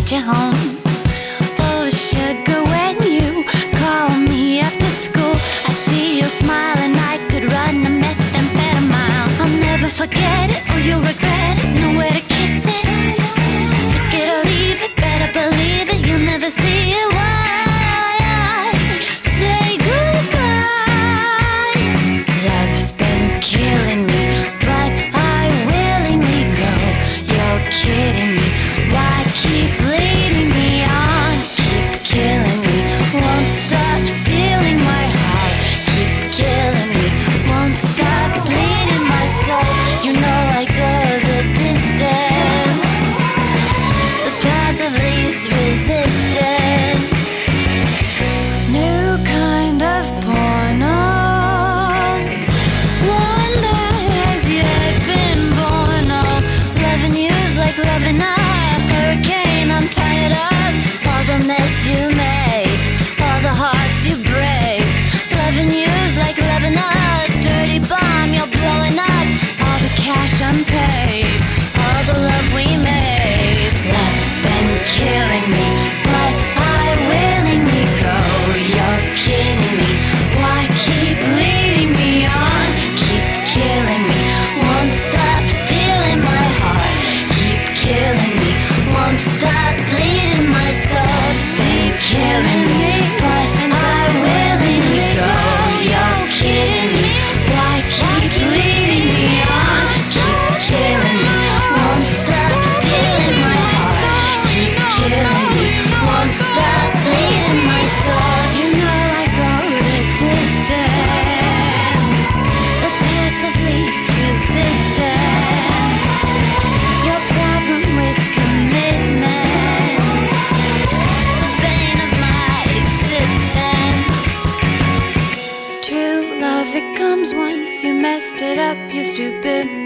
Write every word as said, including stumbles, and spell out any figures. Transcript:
get you home. Oh, sugar, when you call me after school, I see you smile and I could run a methamphetamine. I'll never forget it, or you'll regret it. Nowhere to kiss it, take it or leave it. Better believe it, you'll never see it. Why? Say goodbye. Love's been killing me, but I willingly go. You're kidding me. Why keep leading me on? Keep killing me. Won't stop stealing my heart. Keep killing me. Won't stop bleeding my soul. You know I go the distance, the path of least resistance. New kind of porno, one that has yet been born. Oh, loving you's like loving a hurricane. I'm tired of all the mess you make, all the hearts you break. Loving you's like loving a dirty bomb. You're blowing up all the cash unpaid, all the love we made. Love's been killing me, but I willingly go. You're kidding me. Why keep leading me on? Keep killing me. Won't stop stealing my heart. Keep killing me. Won't stop bleeding my soul. It's been killing me, but I willingly go. You're kidding me. Why keep leading me on? Keep killing me. Won't stop stealing my heart. Keep killing me. Won't stop bleeding my soul. You know I go the distance, the path of least resistance. Your problem with commitments, the bane of my existence. True love, it comes once. You messed it up, you stupid